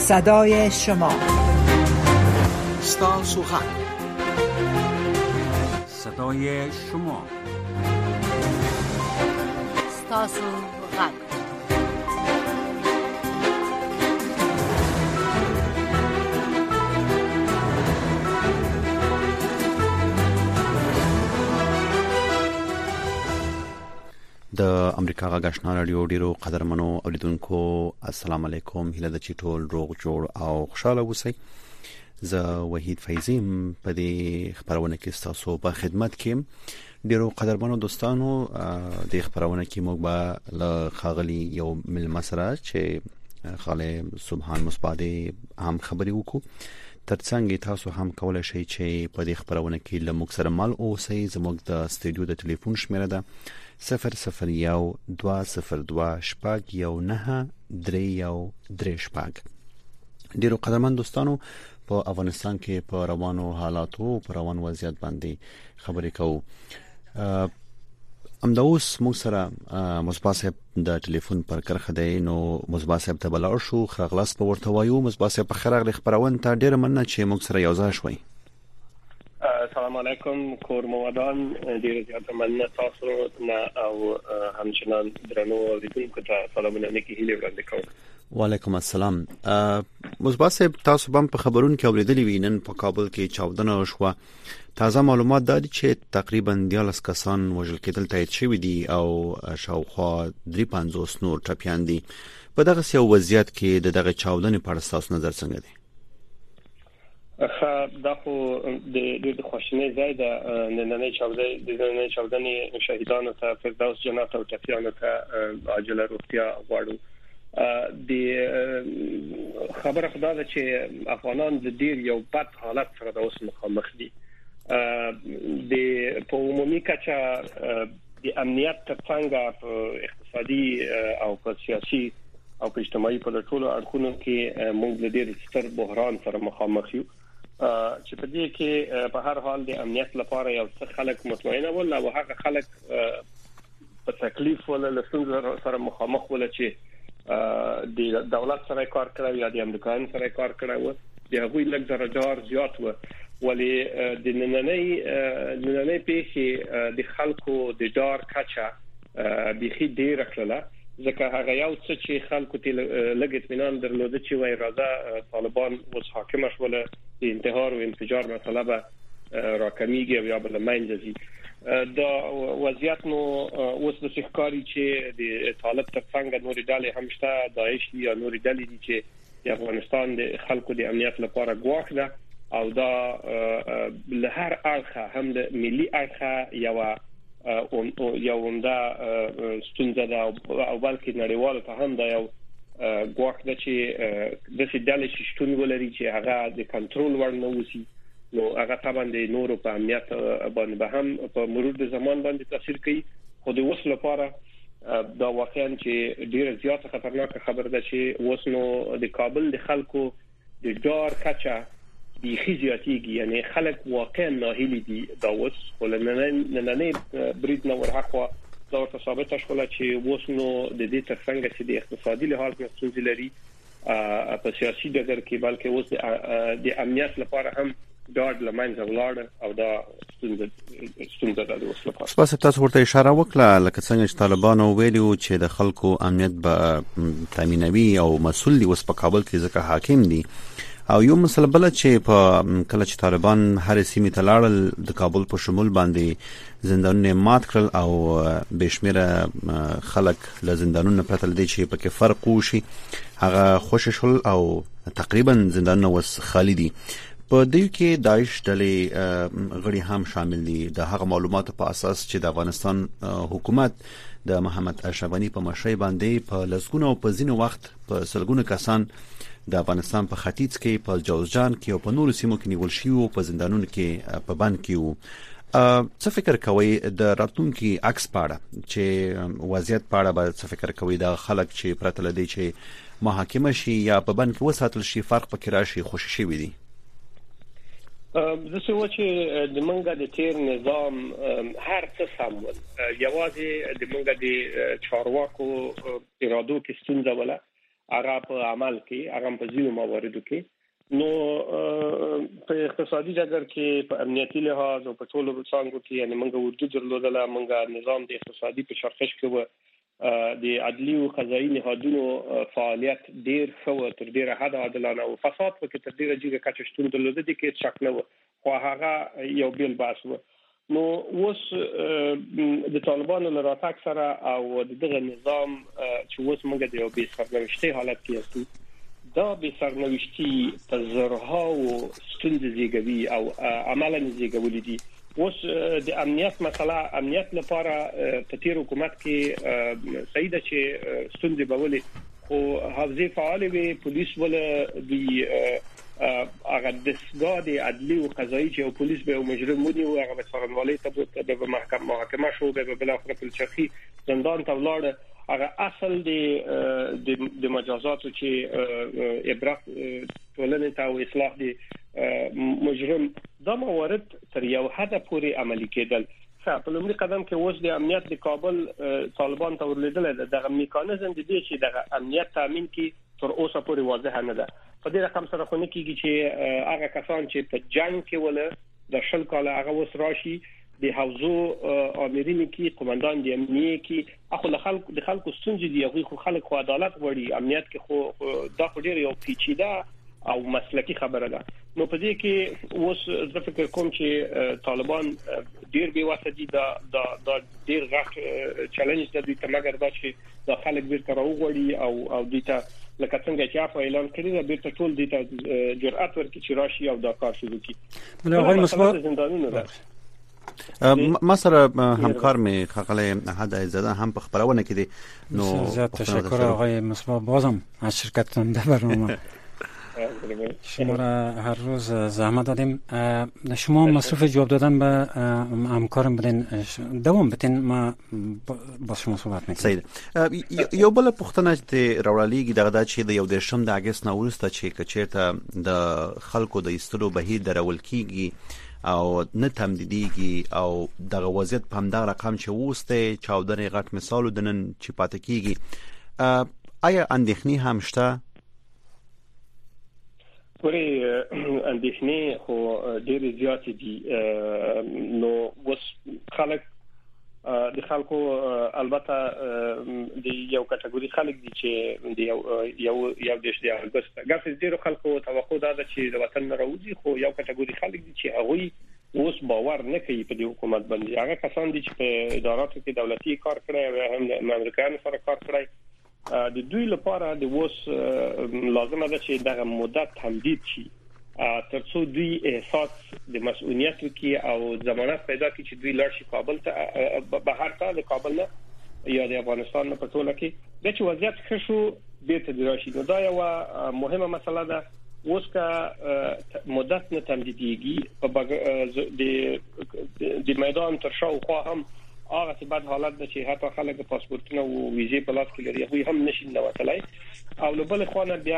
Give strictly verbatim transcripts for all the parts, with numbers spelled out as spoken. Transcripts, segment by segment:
صدای شما، ستاسو غږ، صدای شما، ستاسو غږ. د امریکا غږ آشنا رادیو ډیرو قدرمنو اوریدونکو السلام علیکم. هیله د چټول روغ جوړ او خوشاله اوسئ. زه وحید فیضیم په دې خبرونه کې تاسو په خدمت کې. ډیرو قدرمنو دوستانو د خبرونه کې موږ به له خاغلی یو ملما سره چې خاله سبحان مصباده هم خبري وکړو. ترڅنګ تاسو هم کولای شئ چې په دې خبرونه کې له موږ سره مل اوسئ. زموږ د استودیو د ټلیفون شمیره ده صفر صفر یو دوا صفر دوا شپږ یو نه درې یو درې شپږ. ډیرو قدرمن دوستانو په افغانستان کې په روانو حالاتو په روان وضعیت باندې خبرې کوو. ام د اوس موږ سره مصباح صاحب د ټلیفون پر کرخه دی. نو مصباح صاحب ته بلار شو خغلاس په ورته وایو. مصباح صاحب په خرغ خبرون ته ډیر مننه چې موږ سره یو ځای شوي. السلام علیکم کور موادان، ډیر زیات مننه تاسو نه او همچنان درنو اوریدونکو ته سلامونه نیکی هیله وړاندې کوم. وعلیکم السلام. مصباح صاحب تاسو هم په خبرون کې اوریدلی وینن په کابل کې چاودنه وشوه. تازه معلومات دادي چې تقریبا دیالس کسان وژل کېدل تایید شوی دي او شاوخوا درې پنځوس نور ټپیان دي. په دغه یو وضعیت کې د دغه چاودنې په اړه تاسو نظر څنګه دی؟ خا دا خو د د خوشنې ځای د نننۍ چاودنې د نننۍ چاودنې شهیدانو ته فردوس جنت او ټپیانو ته عاجله روغتیا غواړو. د خبره خدا ده چې افغانان د ډیر یو بد حالت سره د اوس مخامخ دي. د په عمومي کچه د امنیت ترڅنګ په اقتصادي او په سیاسي او په اجتماعي په ټولو اړخونو کې موږ د ډیر ستر بحران سره مخامخ یو چې په دې کې په هر حال د امنیت لپاره یو څه خلک مطمئنه ول او هغه خلک په تکلیف ولا لسنځ سره مخامخ ول چې د دولت سره کار کړو یا د امریکایانو سره کار کړو. د هغوی لږ درجار زیات و ولی د نننۍ نننۍ پیښې د خلکو د ډار کچه بيخي ډیر کړله ځکه هغه یو څه چې خلکو ته لږ اطمینان درلوده چې وای راځه طالبان اوس حاکم شول د انتحار او انفجار مسله به راکمیږي او یا بل منځي دا وضعیت. نو اوس د ښکاری چې د طالب ترڅنګ نوري ډلې هم شته، داعش یا نوري ډلې دي چې د افغانستان د خلکو د امنیت لپاره ګواښ ده او دا له هر اړخه هم د ملي اړخه یو او یو وندا ستونزه ده او بلکې نړیوال ته هم دا یو ګواښ ده چې د سیدل شتون ولري چې هغه د کنټرول ور نه وسی. نو هغه طبعا د نورو په امنیت باندې به هم په مرور د زمان باندې تاثیر کوي. خو د وسلو لپاره دا واقعا چې ډیره زیاته خطرناکه خبر ده چې وسنو د کابل د خلکو د ډار کچه د خزياتيږي، یعنی خلک واقعا ناهیلي دي. دا وس ولنن نه برید نو ورحقوا دا ورته ثابت شول چې وسنو د دې ترڅنګ چې د اقتصادي لحاظ ستونزې لري په سیاسي ډګر کې بلکې اوس د امنیت لپاره هم ډاډ لمنځه ولاړ او دا ستونزه ستونزه ده. اوس لپاره تاسو تاسو ورته اشاره وکړه لکه څنګه چې طالبانو ویلو چې د خلکو امنیت به تامینوي او مسؤل دي اوس په کابل کې ځکه حاکم دي. او یو مسله بل چې په کله چې طالبان هر سیمه ته لاړل د کابل په شمول باندې زندانونه مات کړل او بشمیره خلک له زندانونو پرته لدی چې پکې فرق وشي هغه خوش شول او تقریبا زندانونه وس خالی دي. په دې کې داعش ډلې غړي هم شامل دي. د هغه معلوماتو په اساس چې د افغانستان حکومت د محمد اشرف غنی په مشرۍ باندې په لسګونو او په ځینو وخت په سلګونو کسان د افغانستان په ختیځ کې په جوزجان کې او په نورو سیمو کې نیول شي او په زندانونو کې په بند کې وو. څه فکر کوي د راتلونکي عکس پاړه چې وضعیت پاړه به څه فکر کوي د خلک چې پرته لدی چې محاکمه شي یا په بند کې وساتل شي فرق پکې راشي خوشی شي وي دي؟ زه څه و چې د منګه د تیر نظام هر څه سمول یوازې د منګه د چارواکو ارادو کې ستونزه ولا هغه په عمل کې هغه په ځینو مواردو کې نو په اقتصادي ډګر کې په امنیتي لحاظ او په ټولو څانګو کې یعنی موږ ورته درلودل موږ نظام د اقتصادي په شرخش کې و د عدلي او قضایي نهادونو فعالیت ډیر خو تر ډیره حد عادلانه او فساد په تر ډیره جګه کچه شتون درلوده دي کې شک نه و خو هغه یو بیل باس و نو اوس د طالبانو لراتک سره او دغه نظام چې اوس موږ د یو بې سرنوشتي حالت کې یو دا به سرنوشتي په زرهاو ستونزې زیږوي او عملاً زیږولې دي اوس د امنیت مسله امنیت لپاره په تیر حکومت کې سیده چې ستونزې بولې خو حافظه فعال وي پولیس ول دی هغه دستګاه د عدلي او قضایي چې پولیس به مجرم ودی او هغه څارنوالي ته به محکمه محاکمه شو به بل اخر په چرخي زندان ته ولاړ هغه اصل د د مجازاتو چې ابراق ټولنې ته او اصلاح دي مجرم دا موارد تر یو حد پورې عملي کېدل په لومړي قدم کې اوس د امنیت د کابل طالبان ته ورلیدل دغه میکانیزم د دې چې د امنیت تامین کې تر اوسه پورې واضح نه ده په دې رقم سره خو نه کیږي چې هغه کسان چې په جنگ کې ول د شل کال هغه وس راشي د حوزو امرین کې قومندان د امنیت کې اخو خلک د خلکو ستونزې دی هغه خو خلک خو عدالت وړي امنیت کې خو دا خو ډیر یو پیچیده او مسلکی خبره ده نو په دې کې اوس زه فکر کوم چې طالبان ډیر به واسطي دا دا ډیر غټ چیلنج د دې تمګر دا چې د خلک بیرته راوغړي او او دیتا لکه څنګه چې افغان اعلان کړی دا بیرته ټول دیتا جرأت ورکړي چې راشي او دا کار شروع کړي بل هغه مسله ما سره همکار می خاقله احد عزیزاده هم په خبرونه کې دي نو زیات تشکر آقای مصباح بازم از شرکتتون در برنامه شما را هر روز زحمت دادیم شما مصروف جواب دادن به همکارم بدین دوام بدین ما با شما صحبت میکنم سید یو بل پختنه د راوړلېږي دغه چې د یو درشم د اگست نورسته چې کچېرته د خلکو د استلو بهیر درول کیږي او نه تمدیدیږي او دغه وضعیت په همدغه رقم چې وسته چاودنې غټ مثالو د نن چې پاتې کیږي آیا اندېښنې هم شته؟ پرې اندېښنې خو ډېرې زیاتې دي نو اوس خلک د خلکو البته د یو کټګوري خلک دي چې د یو یو یو دیش دی اګست ګټه ډیرو خلکو توقع ده چې د وطن راوځي خو یو کټګوري خلک دي چې هغه اوس باور نه کوي په دې حکومت باندې هغه کسان دي چې په اداراتو کې دولتي کار کړی او هم د امریکایانو سره کار کړی د دوی لپاره د اوس لازمه ده چې دغه مدت تمدید شي ترڅو دوی احساس د مسؤلیت وکي او ضمانت پیدا کړي چې دوی لاړ شي کابل ته بهر ته د کابل نه یا د افغانستان په ټوله کې د چې وضعیت ښه شو بیرته راشي نو دا یو مهمه مسله ده اوس کا مدت نه تمدیدیږي په د د میدان تر شاو خو هم هغه څه بد حالت ده چې حتی خلک پاسپورتونه او ویزې په لاس کې لري هغه هم نشي نوتلای او له بل خوا نه بیا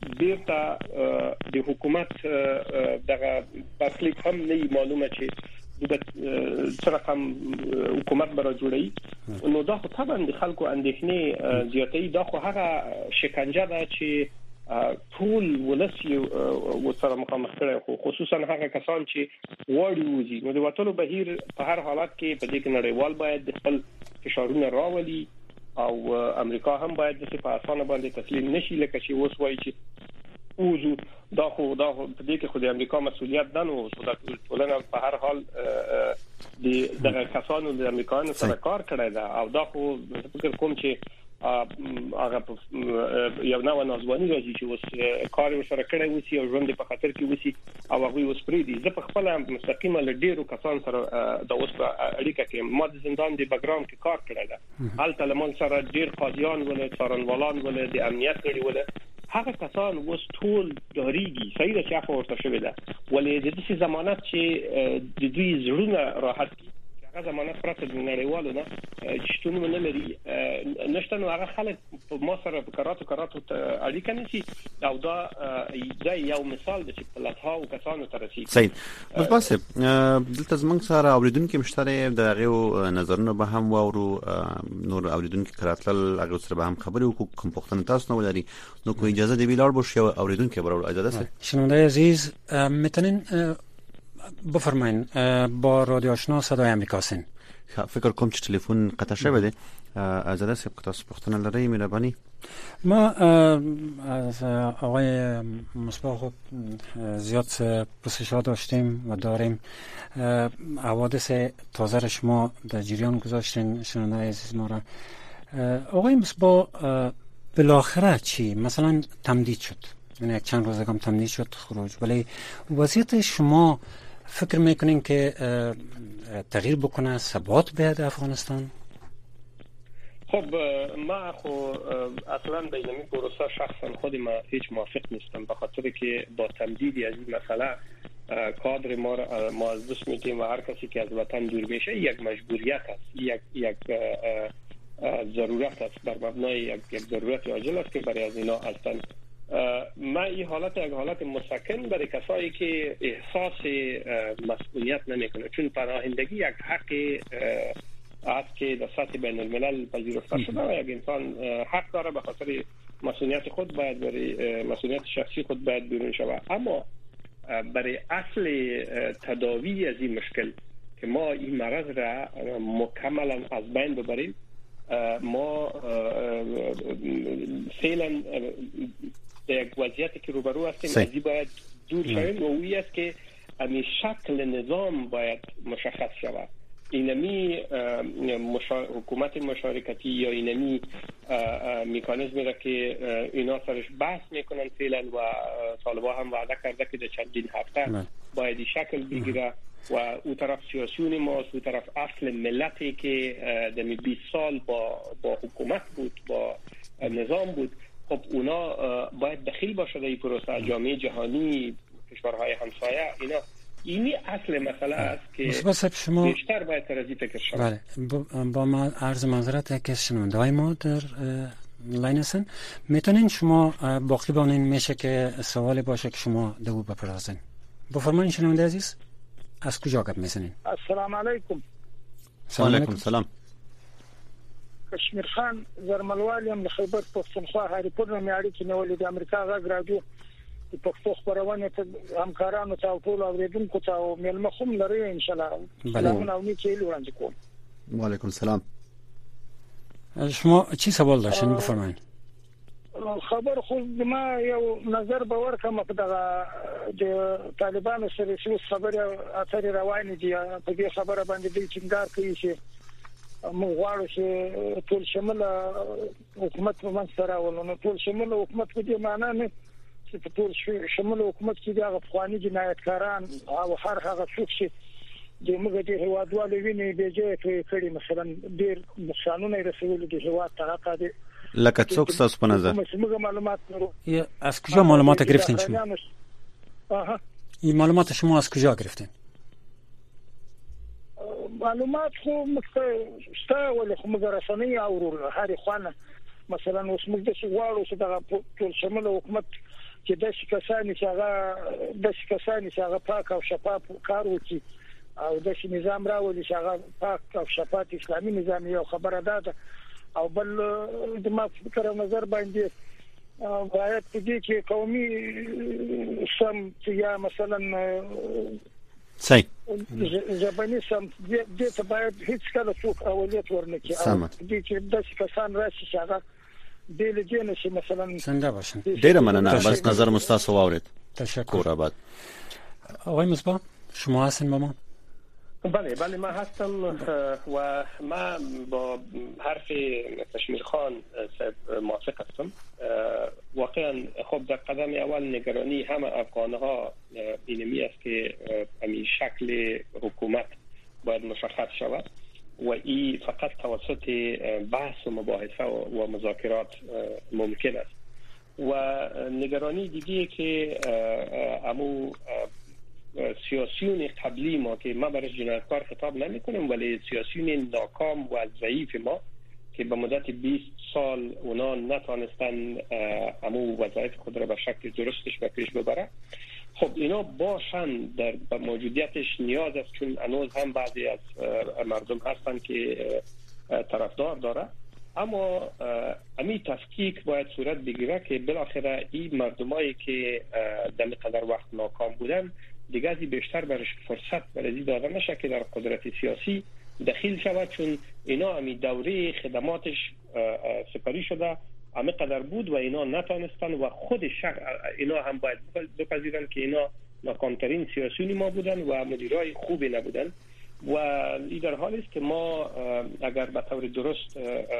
بیرته د حکومت دغه تکلیف هم نه معلومه چې د څه رقم حکومت برا جوړي نو دا خو طبعا د خلکو اندېښنې زیاتې دا خو هغه شکنجه ده چې ټول ولسی وسره مخامخ کړي خو خصوصا هغه کسان چې وړي وځي نو د وټلو بهیر په هر حالت کې په دې کې نړیوال باید د خپل فشارونه راولي او امریکا هم باید د په اسانه باندې تسلیم نشي لکه چې اوس وایي چې اوزو دا خو دا په دې کې خو د امریکا مسؤلیت ده نو ټولنه په هر حال د دغه کسانو د امریکایانو سره کار کړی ده او دا خو فکر کوم چې هغه یو نو نازوانی راځي چې اوس کار سره کړی وسی او ژوند په خطر کې وسی او هغه اوس پرې دي زه په خپل مستقیمه لډیرو کسان سره د اوس په اړیکه کې ما د زندان د بیکګراوند کې کار کړی ده هلته لمن سره ډیر قاضیان ولې څارنوالان ولې د امنیت لري ولې هغه کسان اوس ټول داریږي صحیح ده چې هغه ورته شوی ده ولې د دې ضمانت چې د دوی زړونه راحت کی هغه ضمانت پرته د نړیوالو نه شتون نه لري نشته. نو هغه خلک په ما سره په کراتو کراتو اړیکه نیسي او دا یو مثال د چې په لاتها او کسانو ته رسیدي. صحیح. بس بس دلته زمونږ سره اوریدونکو مشتری د هغه نظرونه به هم واورو، نور اوریدونکو کراتل هغه سره به هم خبرې وکړو، کوم پوښتنه تاسو نه ولري نو کو اجازه دی ویلار بشه اوریدونکو برابر اجازه است. شنونده عزیز میتونین بفرمایین با رادیو آشنا صدای آمریکا هستین. فکر کنم که تلفن قطع شده بده. اجازه است که تاسو پوښتنه لرئ مهرباني. ما از آقای مصباح زیاد پرسش‌ها داشتیم و داریم. حوادث تازه را شما در جریان گذاشتین شنونده عزیز ما را. آقای مصباح بالاخره چی؟ مثلا تمدید شد، یعنی یک چند روز هم تمدید شد خروج، ولی وضعیت شما فکر میکنین که تغییر بکنه، ثبات بیاد افغانستان؟ خب ما خو اصلا به این پروسه شخصا خود ما هیچ موافق نیستم، به خاطر که با تمدید از این مسئله کادر ما ما از دست میدیم و هر کسی که از وطن دور میشه یک مجبوریت است، یک یک ضرورت است، بر مبنای یک یک ضرورت عاجل است که برای از اینا اصلا ما این حالت یک حالت مسکن برای کسایی که احساس مسئولیت نمیکنه، چون پناهندگی یک حق است که در سطح بین الملل پذیرفته شده و یک انسان حق داره به خاطر مسئولیت خود باید برای مسئولیت شخصی خود باید بیرون شود. اما برای اصل تداوی از این مشکل که ما این مرض را مکملا از بین ببریم، ما فعلا در یک وضعیتی که روبرو هستیم از این باید دور شویم و اویی است که همین شکل نظام باید مشخص شود. اینمی مشا... حکومت مشارکتی یا اینمی میکانیزمی را که اینا سرش بحث میکنن فعلا و طالبا هم وعده کرده که در چندین هفته باید شکل بگیره و او طرف سیاسیون ماست، او طرف اصل ملتی که در بیست سال با با حکومت بود، با نظام بود. خب اونا باید دخیل باشه در این پروسه، جامعه جهانی، کشورهای همسایه، اینا اینی اصل مسئله است که شما بیشتر باید تر از این فکر شود. بله، با ما عرض معذرت یک از شنونده های ما در لاین هستن، میتونین شما باقی بانین میشه که سوالی باشه که شما دو بپرسین. بفرمایید شنونده عزیز، از کجا گپ میزنین؟ السلام علیکم. سلام علیکم. سلام. کشمیر خان زرملوالیم له خیبر پښتونخوا هاري پور مې اړیکې نیولې د امریکا غږ راډیو د پښتو خبرونه ته همکارانو ته او ټول اوریدونکو ته او مېلمه هم لري ان شاء الله. سلام او نیکی وړاندې کوم. و علیکم السلام. شما چی سوال داشتین؟ بفرمایید. خبر خو ما یو نظر به ورکم په دغه د طالبانو سره چې خبره اترې روانې دي په دې خبره باندې د ټینګار کوي چې موږ غواړو چې ټول شامل حکومت په منځ سره ولونه ټول شامل حکومت په دې معنی نه چې په ټول شامل حکومت کې دغه افغاني جنایتکاران او هر هغه څوک چې د موږ د هوادوالو ویني به جې کړي مثلا ډېر نقصانونه رسولي د هواد طرفه دي. لکه څوک تاسو په نظر موږ معلومات نورو یا از کجا معلومات گرفتین شما؟ آها این معلومات شما از کجا گرفتین؟ معلومات خو مخته ولا خو موږ رسنۍ او هر خوانه مثلا اوس موږ د شغواړو چې دغه ټول شامل حکومت چې د شکسانې چې هغه د شکسانې چې هغه پاک او شفاف کار وکړي او د نظام راولي چې هغه پاک او شفاف اسلامي نظام یو خبره ده او بل د ما فکر او نظر باندې باید په دې کې قومي سم یا مثلا صحیح ژبني سم دې ته باید هیڅ کله څوک اولویت ورنکړي او دې چې د کسان راشي چې هغه د لجنې چې مثلا څنګه باشن. ډیره مننه، بس نظر مستاسو واورید. تشکر. آباد. آقای مصباح شما هستین با ما؟ بله بله من هستم و من با حرف کشمیر خان موافق هستم. واقعا خب در قدم اول نگرانی همه افغانها اینمی است که همین شکل حکومت باید مشخص شود و این فقط توسط بحث و مباحثه و مذاکرات ممکن است. و نگرانی دیگه که امو سیاسیون قبلی ما که ما برش جنایتکار خطاب نمی کنیم، ولی سیاسیون ناکام و ضعیف ما که به مدت بیست سال اونا نتانستن امو وظایف خود را به شکل درستش به پیش ببره. خب اینا باشن در موجودیتش نیاز است، چون هنوز هم بعضی از مردم هستن که طرفدار داره، اما امی تفکیک باید صورت بگیره که بالاخره این مردمایی که در قدر وقت ناکام بودن دیگه ازی بیشتر برش فرصت برای داده نشه که در قدرت سیاسی دخیل شود، چون اینا امی دوره خدماتش سپری شده امی قدر بود و اینا نتانستن و خود شخص اینا هم باید بپذیرن که اینا ناکامترین سیاسیونی ما بودن و مدیرای خوبی نبودن و این در حالی است که ما اگر به طور درست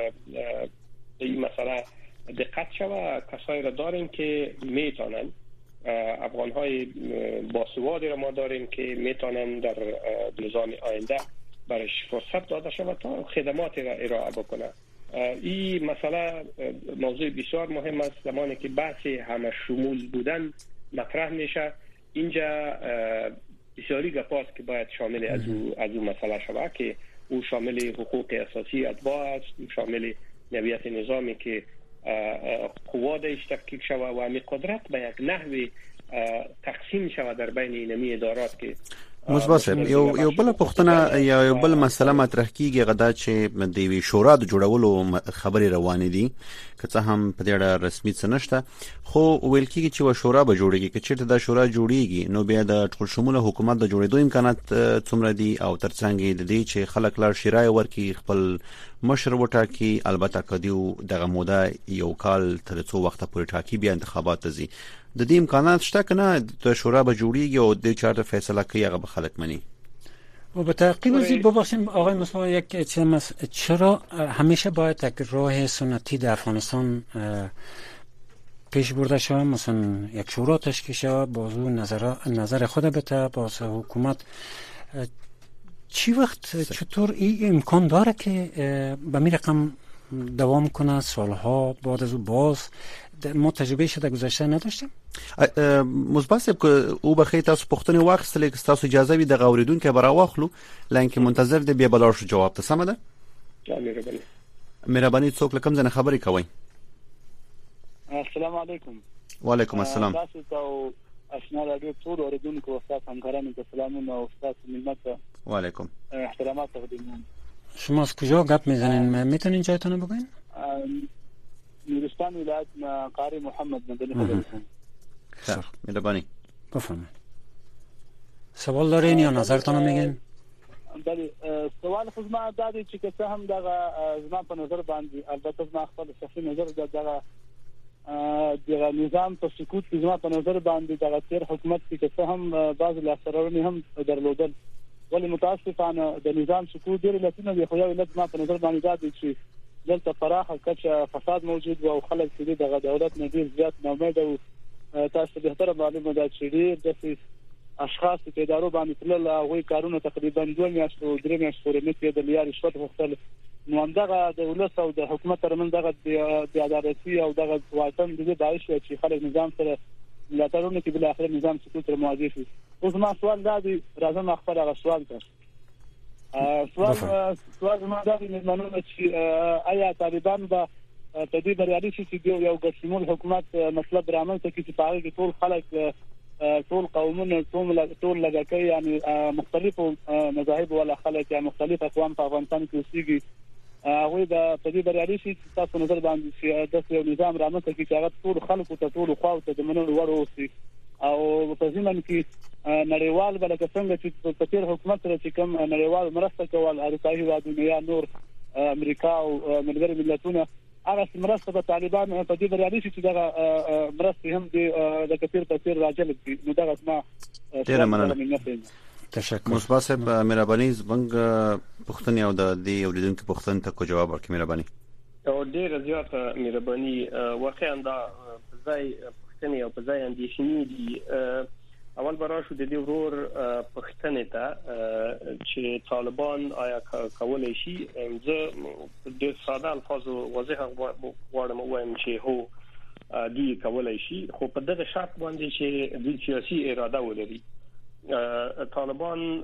این مسئله دقت شود کسایی را داریم که میتونن، افغانهای باسوادی را ما داریم که میتونن در نظام آینده برش فرصت داده شود تا خدمات را ارائه بکنه. این مسئله موضوع بسیار مهم است. زمانی که بحث همه شمول بودن مطرح میشه اینجا بسیاری گپاست که باید شامل از او از او مسئله شود که او شامل حقوق اساسی اتباع است، شامل نوعیت نظامی که قوادش تفکیک شود و امی قدرت به یک نحوی تقسیم شود در بین اینمی ادارات که مصباح یو یو بل پختنه یا یو بل مسله مطرح کیږي غدا چې د وی شورا د جوړولو خبري روانې دي که څه هم په دې اړه رسمي څه نشته، خو ویل کیږي چې و شورا به جوړیږي که چیرته دا شورا جوړیږي نو بیا د ټول شموله حکومت د جوړېدو امکانات څومره دي او ترڅنګ د دې چې خلک لار شیرای ورکی خپل مشر وټاکي، البته کدیو دغه موده یو کال تر څو وخت پورې ټاکي بیا انتخابات زی د دې امکانات شته کنه د شورا به جوړیږي او د چارت فیصله کوي هغه به خلک مني و به تعقیب از این ببخشیم آقای مصباح یک چیز، چرا همیشه باید یک راه سنتی در افغانستان پیش برده شود، مثلا یک شورا تشکیل شود بازو نظر نظر خود بده باز حکومت چی وقت چطور این امکان داره که به می رقم دوام کنه سالها بعد از او باز ما تجربه شده گذشته نداشتیم؟ مصباح او به خیلی تاسو پختنه واخستل که تاسو اجازه وي د غوریدون کې برا واخلو لکه منتظر دی بیا بلار شو جواب ته سم ده. مهرباني مهرباني څوک لکم زنه خبري کوي. السلام علیکم. وعلیکم السلام. تاسو ته اسنا رادیو ټول اوریدونکو او استاد همکارانو ته سلامونه او استاد ملت وعلیکم احترامات تقدیم. شما از کجا گپ میزنین؟ میتونین جایتون رو بگین؟ نورستان ولایت قاری محمد مدنی خبرتون. خیر مهربانی بفرمایید. سوال دارین یا نظرتون رو میگین؟ بله سوال خود ما دادی چې که څه هم دغه زما په نظر باندې البته زما خپل شخصي نظر دغه دغه نظام په سکوت کې زما په نظر باندې دغه تیر حکومت کې که څه هم بعض لاسرورنی هم درلودل، ولی متاسفانه د نظام سکوت ډیر لته دی خو یو علت ما په نظر باندې دادی چې دلته فراخه کچه فساد موجود و او خلک چې دغه دولت نه ډیر زیات نامید او تاسو به تر معلومه ده چې ډیر د اشخاص په ادارو باندې تلل او کارونه تقریبا دوه میاشتې درې میاشتې پورې نه کېدل یا رشوت غوښتل، نو همدغه د ولس او د حکومت ترمن دغه د عدالتي او دغه واټن د داعش چې خلک نظام سره ملاتړونه کې بل اخر نظام سکوت سره مواجه شي. اوس ما سوال دا دی راځم خپل هغه سوال ته سوال سوال ما دا دی مننه چې آیا طالبان به په دې بریالي شي چې یو ګډ حکومت مطلب رامنځته کړي چې په هغه کې ټول خلک ټول قومونه ټول ټول لګکې یعنی مختلفو مذاهب ولا خلک یا مختلف اقوام په افغانستان کې اوسېږي هغه د په دې بریالي شي چې تاسو نظر باندې چې د یو نظام رامنځته کړي چې هغه ټول خلکو ته ټول خواو ته د منلو وړ اوسي او په ځمن کې نړیوال بلکې څنګه چې په تیر حکومت سره چې کوم نړیوال مرسته کول اروپایي هیوادونه یا نور امریکا او ملګری ملتونه هغه مرسته په طالبان په دې بریالي شي چې دا مرسته هم د کثیر کثیر راجل دي نو دا ما ډیر مننه. تشکر. مصباح صاحب مهرباني زبنګ پښتني او د دې اوریدونکو پښتن ته کو جواب ورکړئ مهرباني. او ډیر زیات مهرباني واقعا دا ځای پښتني او ځای اندیشنی دي. اول برای شو د دې ورور پښتنه ته چې طالبان آیا کولای شي زه د ساده الفاظ واضح غواړم وایم چې هو دی کولای شي، خو په دغه شرط باندې چې د سیاسي اراده ولري طالبان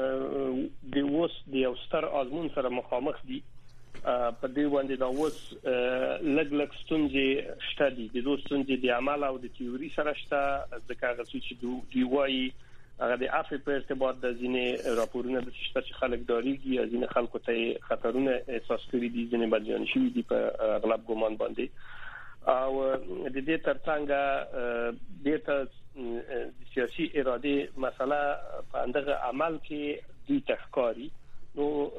د اوس د یو ستر آزمون سره مخامخ دي په دې باندې دا اوس لګ لګ ستونزې شته دي د دوه ستونزې د عمل او د تیوري سره شته ځکه هغه چې دوی وایي هغه د افری په ارتباط د ځینې راپورونه د شته چې خلک داریږي یا ځینې خلکو ته خطرونه احساس کړي دي ځینې بدیان شوي دي په اغلب ګمان باندې او د دې ترڅنګ د سیاسي اراده مسله په اندغه عمل کې دوی تخکاری نو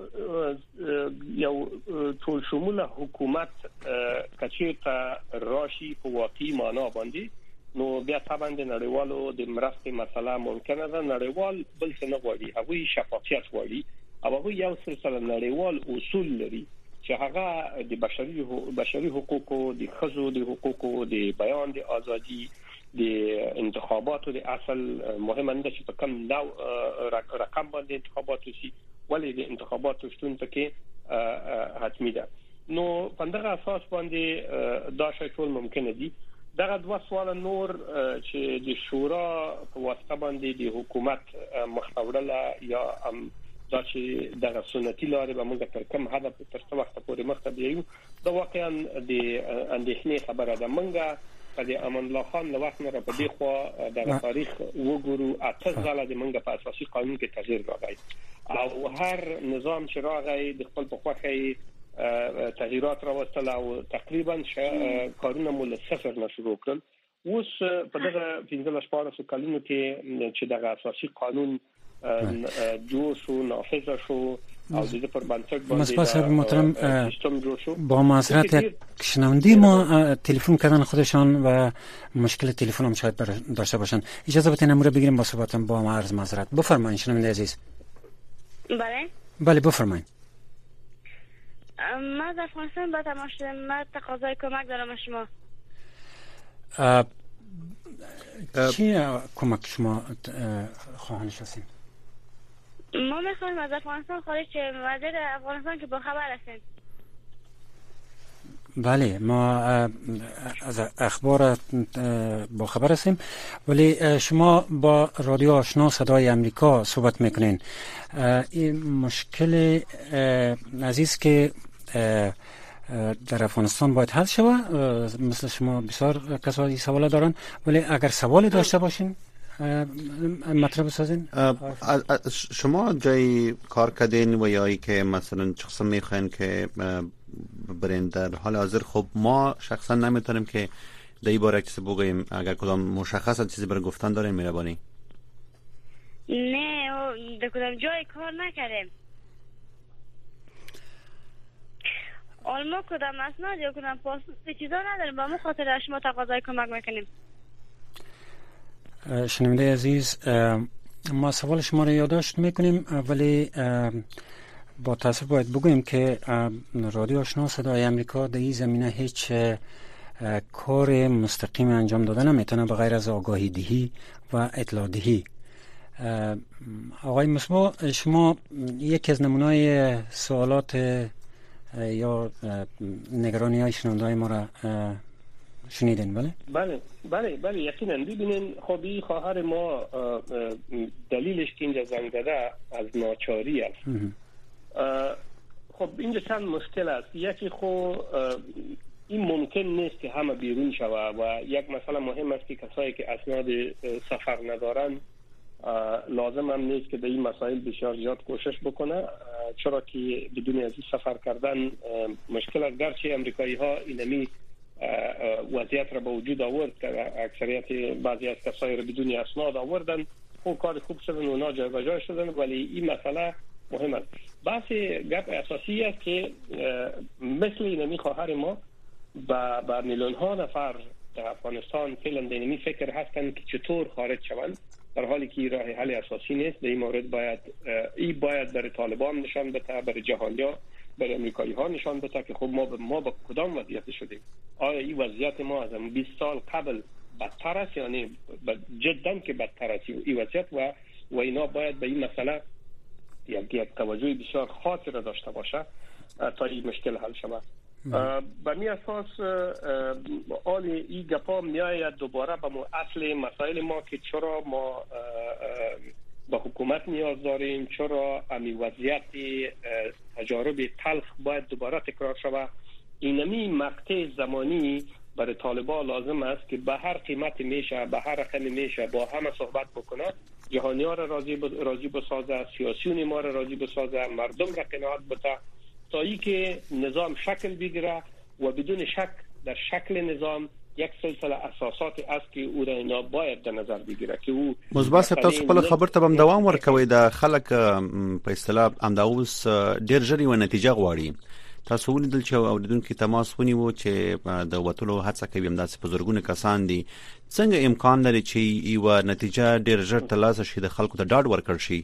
یو ټول شموله حکومت کچېته راشي په واقعي معنا باندې نو بیا طبعا د نړیوالو د مرستې مسله ممکنه ده نړیوال بل څه نه غواړي هغه شفافیت غواړي او هغه یو سلسله نړیوال اصول لري چې هغه د بشري بشري حقوقو د خزو د حقوقو د بیان د ازادي د انتخاباتو د اصل مهمه نه چې په کوم نوع رقم باندې انتخابات وشي ولې د انتخاباتو شتون پکې حتمی ده نو په دغه اساس باندې دا شی ټول ممکن دي دغه دوه سوال نور چې د شورا په واسطه باندې د حکومت مخاوره یا دا چې دغه سنتي لارې به موږ تر کوم هدف تر څو وخت پورې مخ ته بیایو دا واقعا د اندېښنې خبره ده موږ په د امان الله خان له وخت نه په دې خوا د تاریخ وګورو اته ځله د موږ په اساسي قانون کې تغییر راغی او هر نظام چې راغی د خپل په خوخه تغییرات راوستل او تقریبا کارونه مول صفر نه شروع کړل اوس په دغه پنځه شپږ کلونو کې چې دغه اساسي قانون جوړ شو نافذ شو او د پر بنسټ باندې مسئول محترم سیستم جوړ شو با معذرت شنونده ما تلفن کردن خودشان و مشکل تلفن هم شاید داشته باشن اجازه بدین امروز بگیریم با صحبتم با ما عرض معذرت بفرمایید شنونده عزیز بله بله بفرمایید من از افغانستان با تماشای من تقاضای کمک دارم از شما چی کمک شما خواهانش هستیم؟ ما میخوایم از افغانستان خارج شیم وزیر افغانستان که با خبر هستیم بله ما از اخبار با خبر هستیم ولی شما با رادیو آشنا صدای امریکا صحبت میکنین این مشکل عزیز که در افغانستان باید حل شود مثل شما بسیار کسایی سوال دارن ولی اگر سوالی داشته باشین مطرح بسازین شما جای کار کردین و یا ای که مثلا شخصا میخواین که برین در حال حاضر خب ما شخصا نمیتونیم که در این باره چیزی بگوییم اگر کدام مشخصا چیزی برای گفتن دارین میربانی نه در کدام جای کار نکردیم آلما کدام اسناد یا کدام پاسپورت چیزا نداریم با ما خاطر شما تقاضای کمک میکنیم شنونده عزیز ما سوال شما رو یادداشت میکنیم ولی با تاسف باید بگوییم که رادیو آشنا صدای امریکا در این زمینه هیچ کار مستقیم انجام داده نمیتونه بغیر از آگاهی دهی و اطلاع دهی. آقای مصباح شما یکی از نمونه‌های سوالات یا نگرانی های شنونده های ما را شنیدین بله؟ بله بله بله یقینا ببینین خب این خواهر ما دلیلش که اینجا زنگ زده از ناچاری است خب اینجا چند مشکل است یکی خب این ممکن نیست که همه بیرون شود و یک مسئله مهم است که کسایی که اسناد سفر ندارن لازم هم نیست که به این مسائل بسیار زیاد کوشش بکنه چرا که بدون از سفر کردن مشکل است گرچه امریکایی ها اینمی وضعیت را به وجود آورد که اکثریت بعضی از کسایی را بدون اسناد آوردن خوب کار خوب شدن و اونا جای به جای شدن ولی این مسئله مهم است بحث گپ اساسی است که مثل اینمی خواهر ما با با میلیون ها نفر در افغانستان فعلا دینمی فکر هستند که چطور خارج شوند در حالی که راه حل اساسی نیست در این مورد باید ای باید برای طالبان نشان بده برای جهانیا برای امریکایی ها نشان بده که خب ما با ما با کدام وضعیت شدیم آیا این وضعیت ما از بیست سال قبل بدتر است یعنی جدا که بدتر است این وضعیت و و اینا باید به این مسئله یک توجه بسیار خاصی را داشته باشه تا این مشکل حل شود به می اساس آل ای گپا می آید دوباره به اصل مسائل ما که چرا ما به حکومت نیاز داریم، چرا امی وضعیت تجارب تلخ باید دوباره تکرار شود. اینمی مقطع زمانی برای طالبان لازم است که به هر قیمت میشه، به هر رقم میشه با همه صحبت بکنه، جهانی ها را راضی راضی بسازه، سیاسیون ما را راضی بسازه، مردم را قناعت بده، تا ای که نظام شکل بگیره و بدون شک در شکل نظام یک سلسله اساسات است که او را اینا باید در نظر بگیره که او مزباس تاسو خپل خبر ته هم دوام ورکوي د خلک په اصطلاح امداوس ډیر ژر یو نتیجه غواړي. تاسو ولیدل چې اوریدونکو تماس ونیو چې د وټلو هڅه کوي همداسې په زرګونه کسان دي، څنګه امکان لري چې یو نتیجه ډیر ژر ترلاسه شي، د خلکو ته ډاډ ورکړ شي؟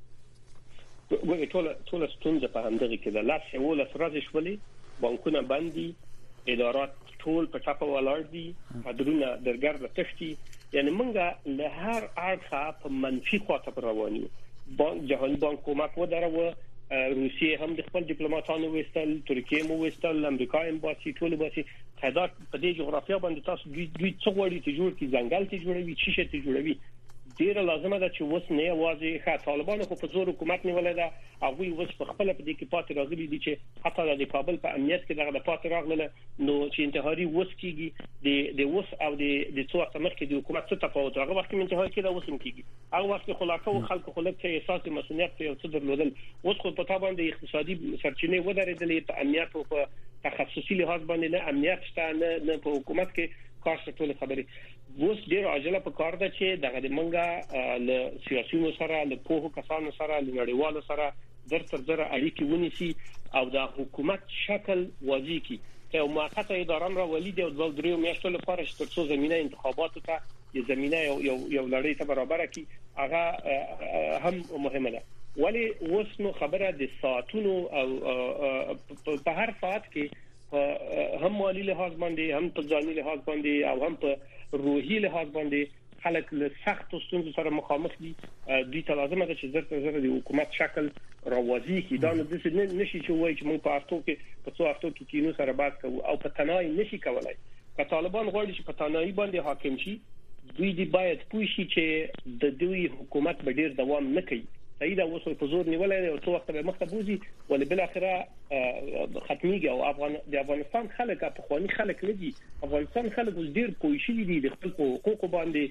وګورئ ټول ټول ستونزه په همدغه کې ده. لاس یو لاس راځي شولې، بانکونه بندي، ادارات ټول په ټاپه ولاړ دي، حدونه درګرد تشتي، یعنی مونږه له هر اړخه په منفي خواته روان یو. بانک جهاني بانک کومک ودرو، روسیه هم د خپل ډیپلوماټانو وستل، ترکیه مو وستل، امریکا امباسي، ټول باسي قیادات په دې جغرافیه باندې تاسو دوی څو وړي ته جوړ کی ځنګل ته جوړوي، چی شي ته جوړوي. ډیر لازمه ده چې وس نه واځي ښه طالبانو خو په زور حکومت نیولای ده، هغه وس په خپل په دې کې پاتې راغلي دي چې حتی د کابل په امنیت کې دغه د پاتې راغله، نو چې انتحاري وس کیږي د د وس او د د څو وخت مخکې د حکومت څخه تفاوت هغه وخت کې انتحاري کې دا وسم کیږي، هغه وخت خلاقه او خلکو خلک ته احساس مسؤلیت یو څه درلودل. اوس خو په تابع د اقتصادي سرچینې ودرېدلې، په امنیت او په تخصصي لحاظ باندې نه امنیت شته، نه په حکومت کې کار ټول خبرې. اوس ډیر عاجله په کار ده چې دغه د منګه له سیاسيونو سره، له پوهو کسانو سره، له نړیوالو سره در تر در اړیکې ونیسي او د حکومت شکل واضح کی چې موقته اداره را ولید او د دریو میاشتو لپاره چې ترڅو زمينه انتخاباتو ته یو زمينه یو یو لړۍ ته برابر کی، هغه هم مهمه ده. ولی اوس نو خبره د ساعتونو او په هر ساعت کې هم مالی لحاظ باندې، هم په ځاني لحاظ باندې او هم په روحي لحاظ باندې خلک له سخت ستونزو سره مخامخ دي. دوی ته لازمه ده چې زر تر زر د حکومت شکل راوځي کی، دا نه د نشي چې وایي چې موږ په اړتو کې په څو اړتو کې کینو سره بحث کوو او په تنهایی نشي کولای. که طالبان غواړي چې په تنهایی باندې حاکم شي، دوی دی باید پوه شي چې د دوی حکومت به ډیر دوام نه کوي. صحیح ده، اوس په زور نیولای او څو وخت به مخته بوزي، ولې بل اخره ختميږي. او افغان د افغانستان خلک په خواني خلک نه دي، افغانستان خلک ډیر پوښي دي د خپل حقوق باندې،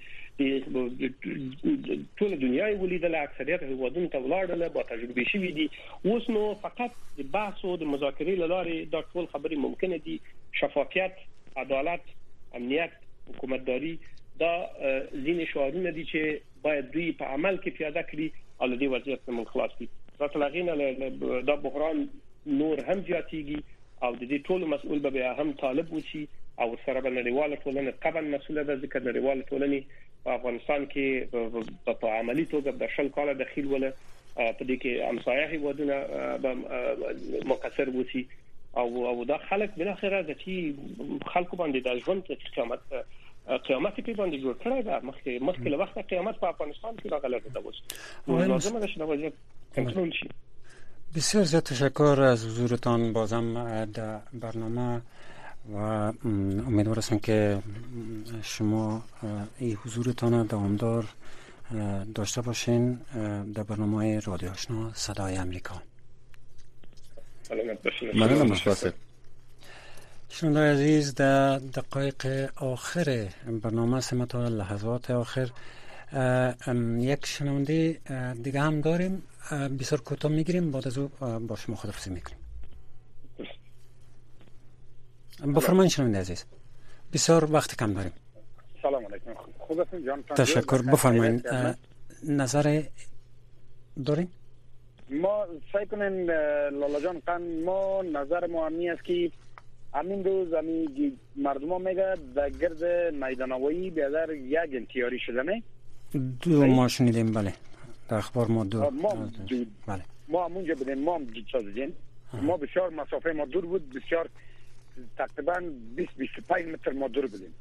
د ټول دنیا یې ولیدل، اکثریت هیوادونو ته ولاړل، با تجربه شوي دي. اوس نو فقط د بحث او د مذاکرې لاره دا ټول خبرې ممکنه دي. شفافیت، عدالت، امنیت، حکومتداري دا ځینې شعارونه دي چې باید دوی په عمل کې پیاده کړي او د دې وضعیت څخه خلاص کړي. راټلغینه دا بحران نور هم زیاتېږي او د دې ټول مسؤل به هم طالب وشي او سره بنړیواله ټولنه طبعا مسؤله ده، ځکه نړیواله ټولنه په افغانستان کې په عملی توګه د شل کال داخل ولا په دې کې امسایه هیوادونه مقصر وشي او او دا خلک بل اخره د چې خلکو باندې د ژوند قیامت قیامت په باندې جوړ کړی دا مخکې مخکې له وخت قیامت په افغانستان کې راغلی ده. اوس لازم ده چې دا وضعیت کنټرول شي. بسیار زیاد تشکر از حضورتان بازم در برنامه و امیدوار هستم که شما این حضورتان دوامدار داشته باشین در برنامه رادیو آشنا صدای امریکا. ممنونم مشفاسه. شنوندگان عزیز، در دقایق آخر برنامه است، تا لحظات آخر یک شنونده دیگه هم داریم، بسیار کوتاه میگیریم، بعد از او با شما خداحافظی میکنیم. بفرمایید شنونده عزیز، بسیار وقت کم داریم. سلام علیکم. خوبتون جان؟ تشکر. بفرمایید نظر داریم؟ ما سعی کنیم لالا جان قن ما نظر ما همی است که همین روز همی مردم ها میگه در گرد میدان هوایی بیادر یک انتیاری شدنه. دو ما شنیدیم، بله در اخبار ما دو ما دو بله ما همونجا بودیم، ما هم دو سازدیم، ما بسیار مسافه ما دور بود، بسیار تقریبا بیست بیست و پنج متر ما دور بودیم.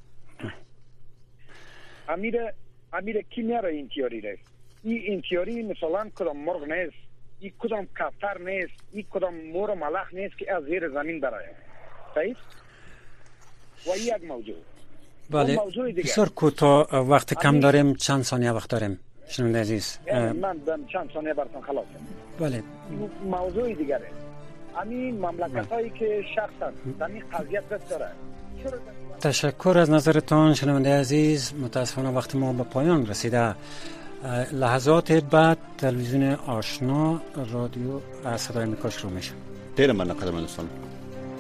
امیر امیر کی میاره انتیاری ره؟ این انتیاری مثلا کدام مرغ نیست، این کدام کفتر نیست، این کدام مور و ملخ نیست که از زیر زمین برآید. صحیح؟ و یک موضوع. بله بسیار کوتاه وقت کم داریم، چند ثانیه وقت داریم. شنونده عزیز من دم چند ثانیه براتون خلاص. بله. موضوع دیگره. همین مملکتایی که شخصا در این قضیه دست داره. تشکر از نظرتان شنونده عزیز. متاسفانه وقت ما به پایان رسیده. لحظات بعد تلویزیون آشنا رادیو صدای امریکا شروع میشه. ډیر مننه قدرمن دوستان.